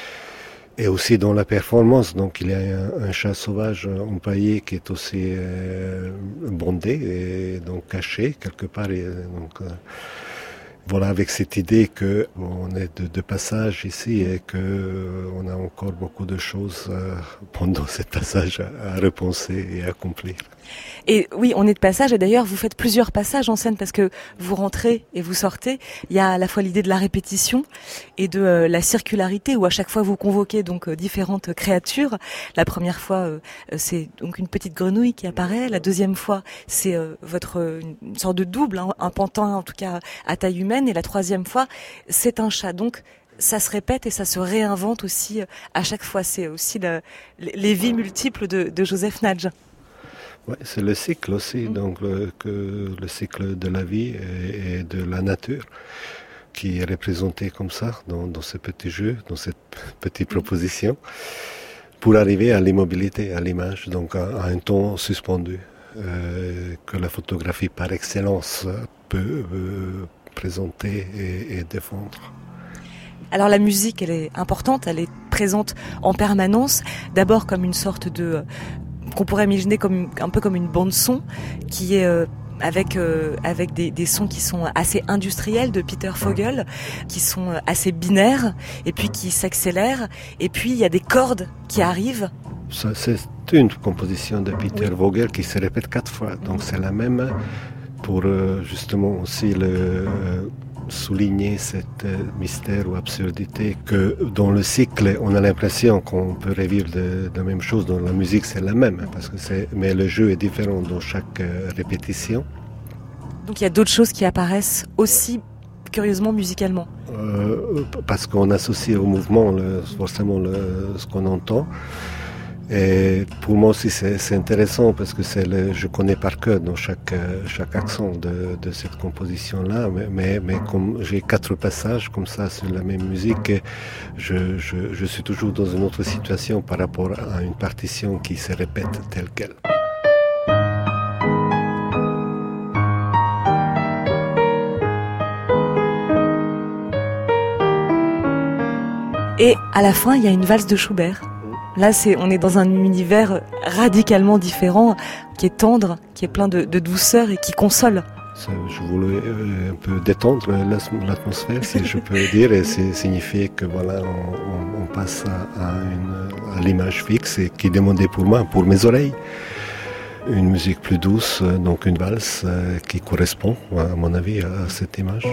Et aussi dans la performance, donc il y a un, un chat sauvage empaillé qui est aussi euh, bondé et donc caché quelque part. Et, donc, euh, Voilà, avec cette idée que on est de, de passage ici et que euh, on a encore beaucoup de choses euh, pendant ce passage à, à repenser et à accomplir. Et oui, on est de passage, et d'ailleurs vous faites plusieurs passages en scène parce que vous rentrez et vous sortez. Il y a à la fois l'idée de la répétition et de euh, la circularité, où à chaque fois vous convoquez donc euh, différentes créatures. La première fois, euh, c'est donc une petite grenouille qui apparaît. La deuxième fois, c'est euh, votre une, une sorte de double, hein, un pantin en tout cas à taille humaine. Et la troisième fois, c'est un chat. Donc ça se répète et ça se réinvente aussi à chaque fois. C'est aussi le, les vies multiples de, de Joseph Nagy. Ouais, c'est le cycle aussi, mmh. donc le, que le cycle de la vie et, et de la nature qui est représenté comme ça dans, dans ce petit jeu, dans cette petite proposition, pour arriver à l'immobilité, à l'image, donc à, à un ton suspendu euh, que la photographie par excellence peut euh, présenter et, et défendre. Alors la musique, elle est importante, elle est présente en permanence, d'abord comme une sorte de... qu'on pourrait imaginer comme un peu comme une bande son qui est euh, avec euh, avec des, des sons qui sont assez industriels de Peter Vogel, qui sont assez binaires et puis qui s'accélèrent, et puis il y a des cordes qui arrivent. Ça, c'est une composition de Peter oui. Vogel qui se répète quatre fois, donc c'est la même pour euh, justement aussi le euh, souligner cette euh, mystère ou absurdité que dans le cycle, on a l'impression qu'on peut revivre de, de la même chose. Dans la musique, c'est la même, parce que c'est, mais le jeu est différent dans chaque euh, répétition. Donc il y a d'autres choses qui apparaissent aussi curieusement musicalement. Euh, parce qu'on associe au mouvement le, forcément le, ce qu'on entend. Et pour moi aussi c'est, c'est intéressant parce que c'est le, je connais par cœur dans chaque, chaque accent de, de cette composition-là, mais, mais, mais comme j'ai quatre passages comme ça sur la même musique, je, je, je suis toujours dans une autre situation par rapport à une partition qui se répète telle qu'elle. Et à la fin, il y a une valse de Schubert. Là, c'est, on est dans un univers radicalement différent, qui est tendre, qui est plein de, de douceur et qui console. Je voulais un peu détendre l'atmosphère, si je peux dire, et c'est signifier que voilà, on, on passe à, à, une, à l'image fixe et qui est demandée pour moi, pour mes oreilles. Une musique plus douce, donc une valse qui correspond, à mon avis, à cette image.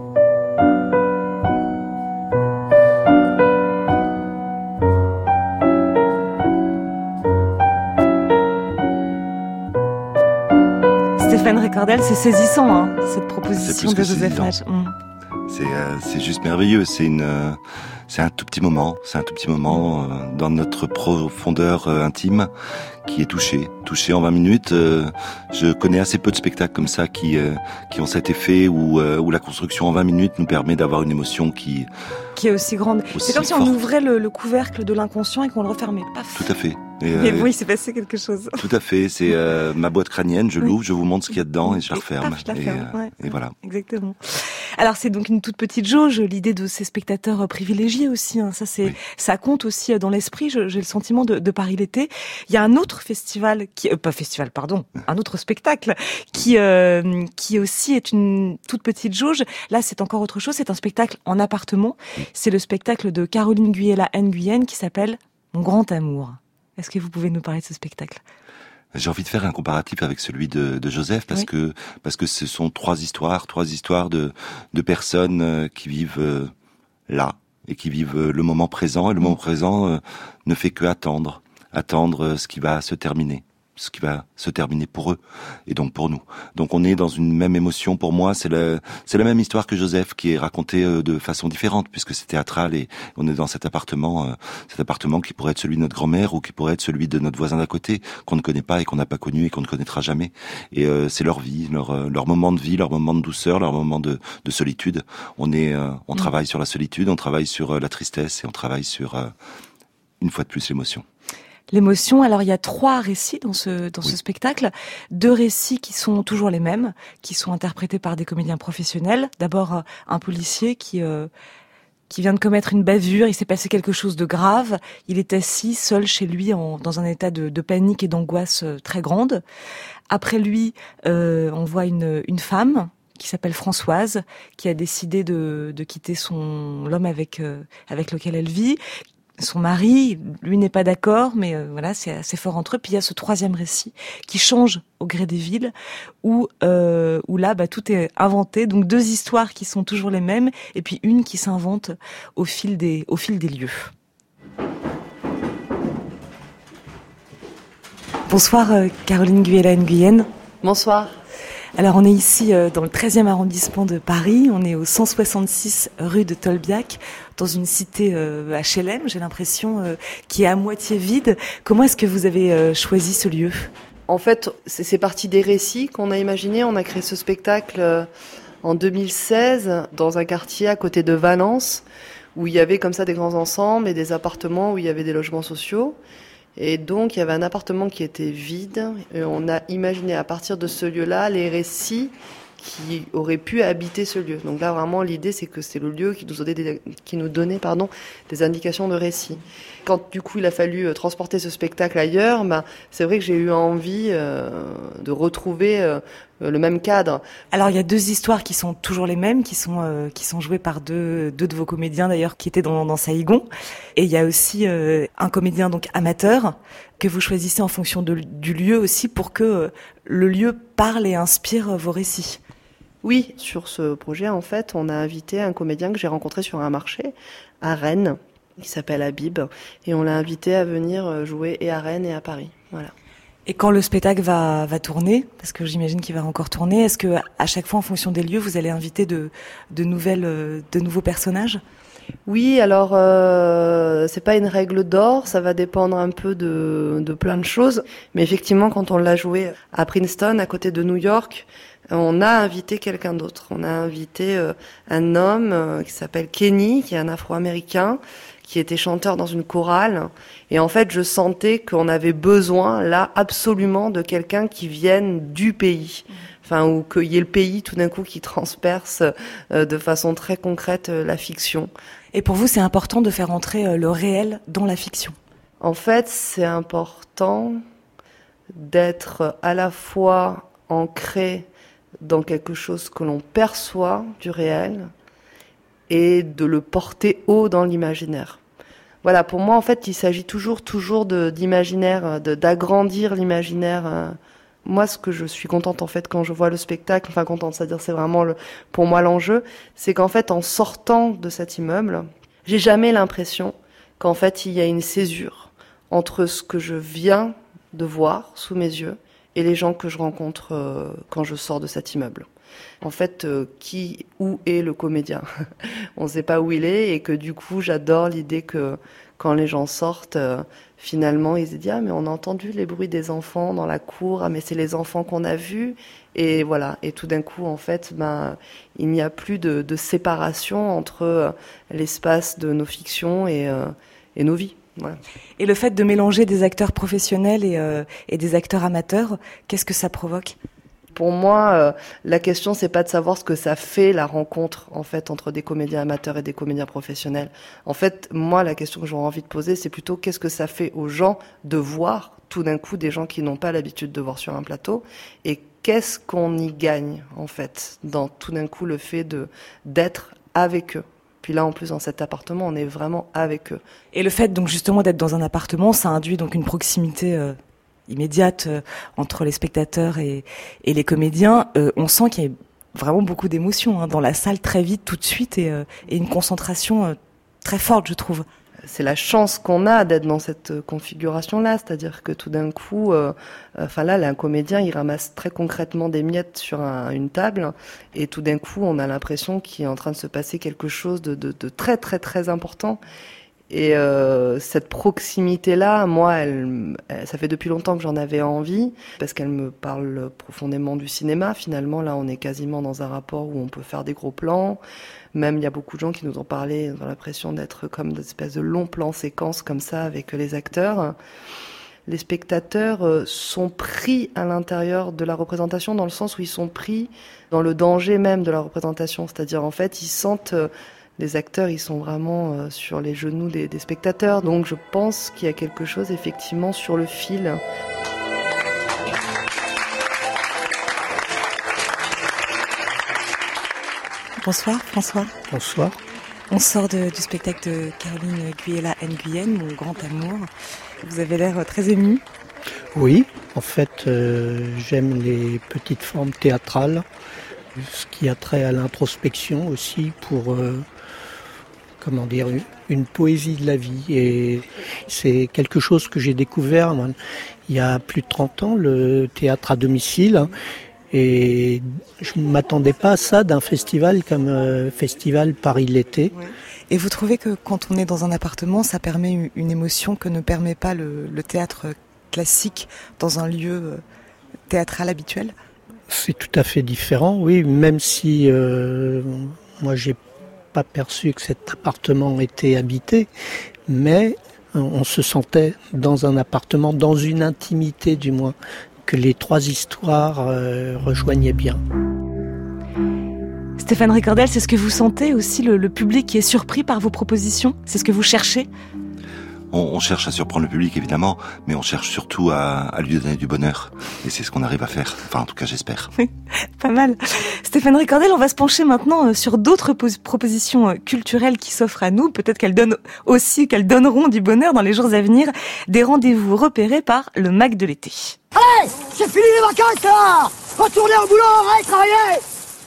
Stéphane Recordel, c'est saisissant, hein, cette proposition de Joseph H. Mmh. C'est, euh, c'est juste merveilleux. C'est une, euh, c'est un tout petit moment. C'est un tout petit moment euh, dans notre profondeur euh, intime qui est touché, touché en vingt minutes. Euh, je connais assez peu de spectacles comme ça qui euh, qui ont cet effet où euh, où la construction en vingt minutes nous permet d'avoir une émotion qui qui est aussi grande. Aussi c'est comme si forte. on ouvrait le, le couvercle de l'inconscient et qu'on le refermait. Paf. Tout à fait. Et, Et, et euh, oui, il s'est passé quelque chose. Tout à fait. C'est euh, ma boîte crânienne. Je Oui. l'ouvre, je vous montre ce qu'il y a dedans et je la Et referme. paf, je la et, ferme, euh, ouais. et voilà. Exactement. Alors c'est donc une toute petite jauge, l'idée de ces spectateurs privilégiés aussi. Hein. Ça c'est, Oui. ça compte aussi dans l'esprit. Je, j'ai le sentiment de, de Paris l'été. Il y a un autre festival qui, euh, pas festival, pardon, un autre spectacle qui, euh, qui aussi est une toute petite jauge. Là c'est encore autre chose. C'est un spectacle en appartement. C'est le spectacle de Caroline Guyella Nguyen qui s'appelle Mon grand amour. Est-ce que vous pouvez nous parler de ce spectacle ? J'ai envie de faire un comparatif avec celui de, de Joseph parce Oui. que parce que ce sont trois histoires, trois histoires de de personnes euh, qui vivent euh, là et qui vivent euh, le moment présent et le moment présent euh, ne fait que attendre, attendre euh, ce qui va se terminer, ce qui va se terminer pour eux et donc pour nous. Donc on est dans une même émotion. Pour moi, c'est la c'est la même histoire que Joseph qui est racontée euh, de façon différente puisque c'est théâtral et on est dans cet appartement, euh, cet appartement qui pourrait être celui de notre grand-mère ou qui pourrait être celui de notre voisin d'à côté qu'on ne connaît pas et qu'on n'a pas connu et qu'on ne connaîtra jamais. Et euh, c'est leur vie, leur euh, leur moment de vie, leur moment de douceur, leur moment de de solitude. On est euh, on mmh. travaille sur la solitude, on travaille sur euh, la tristesse et on travaille sur euh, une fois de plus l'émotion. L'émotion, alors il y a trois récits dans ce dans oui. ce spectacle, deux récits qui sont toujours les mêmes, qui sont interprétés par des comédiens professionnels. D'abord un policier qui euh, qui vient de commettre une bavure, il s'est passé quelque chose de grave, il est assis seul chez lui en, dans un état de, de panique et d'angoisse très grande. Après lui, euh, on voit une une femme qui s'appelle Françoise, qui a décidé de de quitter son l'homme avec euh, avec lequel elle vit. Son mari, lui, n'est pas d'accord, mais euh, voilà, c'est assez fort entre eux. Puis il y a ce troisième récit qui change au gré des villes, où euh, où là, bah, tout est inventé. Donc deux histoires qui sont toujours les mêmes, et puis une qui s'invente au fil des au fil des lieux. Bonsoir, euh, Caroline Guyella Nguyen. Bonsoir. Alors on est ici euh, dans le treizième arrondissement de Paris, on est au cent soixante-six rue de Tolbiac, dans une cité euh, H L M, j'ai l'impression, euh, qui est à moitié vide. Comment est-ce que vous avez euh, choisi ce lieu ? En fait, c'est, c'est parti des récits qu'on a imaginés. On a créé ce spectacle euh, en deux mille seize dans un quartier à côté de Valence, où il y avait comme ça des grands ensembles et des appartements où il y avait des logements sociaux. Et donc, il y avait un appartement qui était vide. Et on a imaginé à partir de ce lieu-là les récits qui auraient pu habiter ce lieu. Donc là, vraiment, l'idée, c'est que c'est le lieu qui nous donnait des, qui nous donnait, pardon, des indications de récit. Quand, du coup, il a fallu euh, transporter ce spectacle ailleurs, bah, c'est vrai que j'ai eu envie euh, de retrouver euh, le même cadre. Alors, il y a deux histoires qui sont toujours les mêmes, qui sont euh, qui sont jouées par deux deux de vos comédiens, d'ailleurs, qui étaient dans, dans Saïgon. Et il y a aussi euh, un comédien donc amateur que vous choisissez en fonction de, du lieu aussi pour que euh, le lieu parle et inspire vos récits. Oui, sur ce projet, en fait, on a invité un comédien que j'ai rencontré sur un marché à Rennes, qui s'appelle Habib, et on l'a invité à venir jouer et à Rennes et à Paris. Voilà. Et quand le spectacle va, va tourner, parce que j'imagine qu'il va encore tourner, est-ce que à chaque fois, en fonction des lieux, vous allez inviter de, de nouvelles, de nouveaux personnages ? Oui, alors euh, c'est pas une règle d'or, ça va dépendre un peu de, de plein de choses. Mais effectivement, quand on l'a joué à Princeton, à côté de New York, on a invité quelqu'un d'autre. On a invité euh, un homme euh, qui s'appelle Kenny, qui est un Afro-Américain, qui était chanteur dans une chorale. Et en fait, je sentais qu'on avait besoin, là, absolument de quelqu'un qui vienne du pays. Enfin, ou qu'il y ait le pays, tout d'un coup, qui transperce euh, de façon très concrète euh, la fiction. Et pour vous, c'est important de faire entrer euh, le réel dans la fiction ? En fait, c'est important d'être à la fois ancré dans quelque chose que l'on perçoit du réel et de le porter haut dans l'imaginaire. Voilà, pour moi, en fait, il s'agit toujours, toujours de, d'imaginaire, de, d'agrandir l'imaginaire. Moi, ce que je suis contente, en fait, quand je vois le spectacle, enfin contente, c'est-à-dire c'est vraiment, le, pour moi, l'enjeu, c'est qu'en fait, en sortant de cet immeuble, j'ai jamais l'impression qu'en fait, il y a une césure entre ce que je viens de voir sous mes yeux et les gens que je rencontre euh, quand je sors de cet immeuble. En fait, euh, qui, où est le comédien ? On ne sait pas où il est, et que du coup, j'adore l'idée que quand les gens sortent, euh, finalement, ils se disent « Ah, mais on a entendu les bruits des enfants dans la cour, ah, mais c'est les enfants qu'on a vus ». Et voilà, et tout d'un coup, en fait, ben, il n'y a plus de, de séparation entre euh, l'espace de nos fictions et, euh, et nos vies. Voilà. Et le fait de mélanger des acteurs professionnels et, euh, et des acteurs amateurs, qu'est-ce que ça provoque ? Pour moi, euh, la question, c'est pas de savoir ce que ça fait, la rencontre, en fait, entre des comédiens amateurs et des comédiens professionnels. En fait, moi, la question que j'aurais envie de poser, c'est plutôt qu'est-ce que ça fait aux gens de voir, tout d'un coup, des gens qui n'ont pas l'habitude de voir sur un plateau, et qu'est-ce qu'on y gagne, en fait, dans tout d'un coup le fait de d'être avec eux. Puis là, en plus, dans cet appartement, on est vraiment avec eux. Et le fait, donc, justement, d'être dans un appartement, ça induit donc une proximité euh, immédiate euh, entre les spectateurs et, et les comédiens. Euh, on sent qu'il y a vraiment beaucoup d'émotions hein, dans la salle, très vite, tout de suite, et, euh, et une concentration euh, très forte, je trouve. C'est la chance qu'on a d'être dans cette configuration-là, c'est-à-dire que tout d'un coup, euh, enfin là, là, un comédien, il ramasse très concrètement des miettes sur un, une table, et tout d'un coup, on a l'impression qu'il est en train de se passer quelque chose de, de, de très très très important. Et euh, cette proximité-là, moi, elle, elle, ça fait depuis longtemps que j'en avais envie, parce qu'elle me parle profondément du cinéma. Finalement, là, on est quasiment dans un rapport où on peut faire des gros plans. Même, il y a beaucoup de gens qui nous ont parlé, ont l'impression d'être comme des espèces de longs plans séquences comme ça avec les acteurs. Les spectateurs sont pris à l'intérieur de la représentation dans le sens où ils sont pris dans le danger même de la représentation. C'est-à-dire, en fait, ils sentent... Les acteurs, ils sont vraiment euh, sur les genoux des, des spectateurs. Donc je pense qu'il y a quelque chose, effectivement, sur le fil. Bonsoir, François. Bonsoir. On sort de, du spectacle de Caroline Guyella Nguyen, Mon grand amour. Vous avez l'air très ému. Oui, en fait, euh, j'aime les petites formes théâtrales, ce qui a trait à l'introspection aussi pour... Euh, comment dire, une poésie de la vie. Et c'est quelque chose que j'ai découvert moi, il y a plus de trente ans, le théâtre à domicile. Et je ne m'attendais pas à ça d'un festival comme euh, Festival Paris l'été. Et vous trouvez que quand on est dans un appartement, ça permet une émotion que ne permet pas le, le théâtre classique dans un lieu théâtral habituel ? C'est tout à fait différent, oui, même si euh, moi j'ai pas perçu que cet appartement était habité, mais on se sentait dans un appartement, dans une intimité du moins, que les trois histoires euh, rejoignaient bien. Stéphane Ricordel, c'est ce que vous sentez aussi, le, le public qui est surpris par vos propositions ? C'est ce que vous cherchez ? on, on cherche à surprendre le public, évidemment, mais on cherche surtout à, à lui donner du bonheur. Et c'est ce qu'on arrive à faire. Enfin, en tout cas, j'espère. Oui, pas mal. Stéphane Ricordel, on va se pencher maintenant sur d'autres pos- propositions culturelles qui s'offrent à nous. Peut-être qu'elles donnent aussi, qu'elles donneront du bonheur dans les jours à venir. Des rendez-vous repérés par le Mac de l'été. Allez, c'est fini les vacances, là! Retournez au boulot, allez, travailler!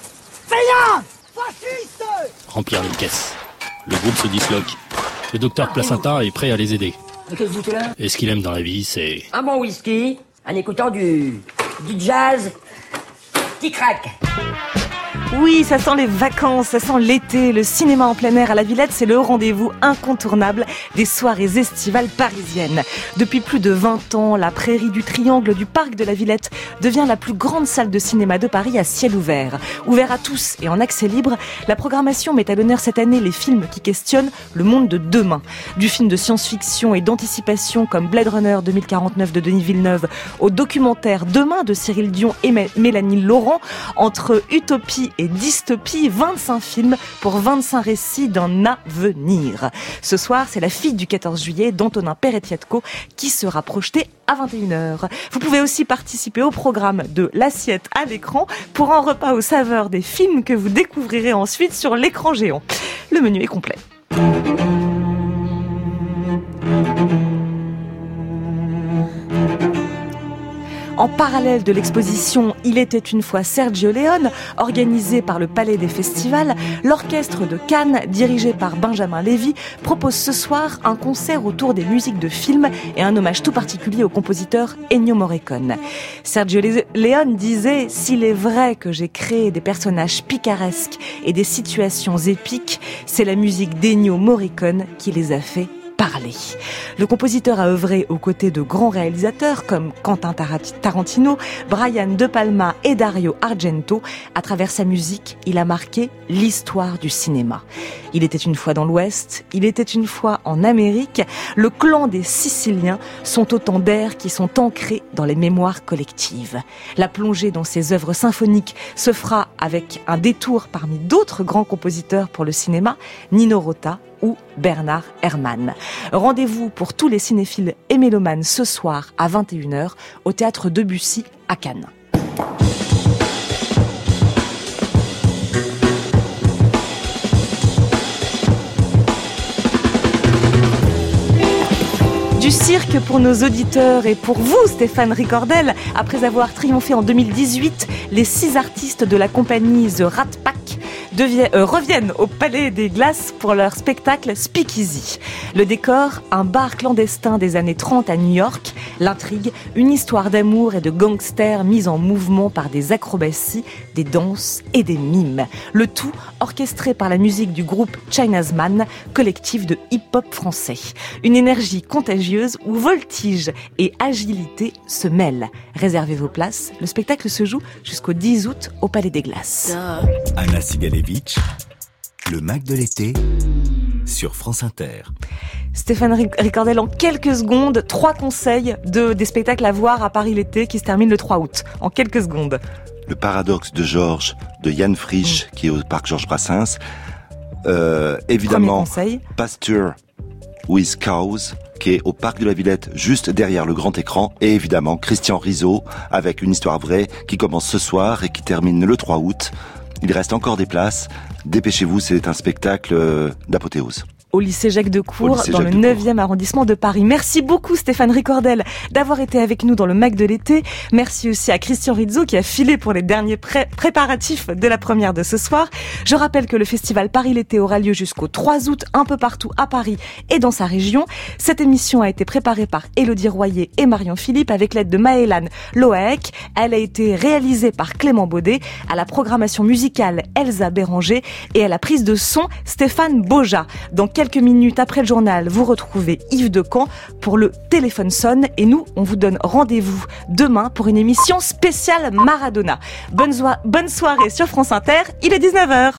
Feignant! Fasciste! Remplir les caisses. Le groupe se disloque. Le docteur Placenta est prêt à les aider. Mais qu'est-ce que vous foutez là? Et ce qu'il aime dans la vie, c'est... Un bon whisky, en écoutant du... du jazz... qui craque. Oui, ça sent les vacances, ça sent l'été. Le cinéma en plein air à la Villette, c'est le rendez-vous incontournable des soirées estivales parisiennes. Depuis plus de vingt ans, la prairie du Triangle du Parc de la Villette devient la plus grande salle de cinéma de Paris à ciel ouvert. Ouvert à tous et en accès libre, la programmation met à l'honneur cette année les films qui questionnent le monde de demain. Du film de science-fiction et d'anticipation comme Blade Runner deux mille quarante-neuf de Denis Villeneuve au documentaire Demain de Cyril Dion et Mélanie Laurent, entre utopie et dystopie, vingt-cinq films pour vingt-cinq récits d'un avenir. Ce soir, c'est La fille du quatorze juillet d'Antonin Peretiatko qui sera projetée à vingt et une heures. Vous pouvez aussi participer au programme de L'Assiette à l'écran pour un repas aux saveurs des films que vous découvrirez ensuite sur l'écran géant. Le menu est complet. En parallèle de l'exposition Il était une fois Sergio Leone, organisée par le Palais des Festivals, l'orchestre de Cannes, dirigé par Benjamin Lévy, propose ce soir un concert autour des musiques de films et un hommage tout particulier au compositeur Ennio Morricone. Sergio Leone disait « S'il est vrai que j'ai créé des personnages picaresques et des situations épiques, c'est la musique d'Ennio Morricone qui les a fait parler. » Le compositeur a œuvré aux côtés de grands réalisateurs comme Quentin Tarantino, Brian De Palma et Dario Argento. À travers sa musique, il a marqué l'histoire du cinéma. Il était une fois dans l'Ouest, il était une fois en Amérique. Le clan des Siciliens sont autant d'airs qui sont ancrés dans les mémoires collectives. La plongée dans ses œuvres symphoniques se fera avec un détour parmi d'autres grands compositeurs pour le cinéma, Nino Rota ou Bernard Herrmann. Rendez-vous pour tous les cinéphiles et mélomanes ce soir à vingt et une heures au Théâtre Debussy à Cannes. Du cirque pour nos auditeurs et pour vous, Stéphane Ricordel. Après avoir triomphé en deux mille dix-huit, les six artistes de la compagnie The Rat Pack Deviennent, euh, reviennent au Palais des Glaces pour leur spectacle Speakeasy. Le décor, un bar clandestin des années trente à New York. L'intrigue, une histoire d'amour et de gangsters mise en mouvement par des acrobaties, des danses et des mimes. Le tout orchestré par la musique du groupe China's Man, collectif de hip-hop français. Une énergie contagieuse où voltige et agilité se mêlent. Réservez vos places, le spectacle se joue jusqu'au dix août au Palais des Glaces. Anna Sigalevitch, le Mac de l'été sur France Inter. Stéphane Ricordel, en quelques secondes, trois conseils de, des spectacles à voir à Paris l'été qui se terminent le trois août. En quelques secondes. Le paradoxe de Georges, de Yann Frisch, mmh. qui est au parc Georges Brassens. Euh, évidemment, Pasture with Cows, qui est au parc de la Villette, juste derrière le grand écran. Et évidemment, Christian Rizzo, avec une histoire vraie, qui commence ce soir et qui termine le trois août. Il reste encore des places. Dépêchez-vous, c'est un spectacle d'apothéose. Au lycée Jacques Decour, dans le neuvième arrondissement de Paris. Merci beaucoup Stéphane Ricordel d'avoir été avec nous dans le Mac de l'été. Merci aussi à Christian Rizzo qui a filé pour les derniers pré- préparatifs de la première de ce soir. Je rappelle que le festival Paris l'été aura lieu jusqu'au trois août, un peu partout à Paris et dans sa région. Cette émission a été préparée par Élodie Royer et Marion Philippe avec l'aide de Maëlan Loaek. Elle a été réalisée par Clément Baudet, à la programmation musicale Elsa Béranger et à la prise de son Stéphane Boja. Dans quelques minutes après le journal, vous retrouvez Yves Decamp pour le téléphone sonne et nous, on vous donne rendez-vous demain pour une émission spéciale Maradona. Bonne, so- bonne soirée sur France Inter, il est dix-neuf heures.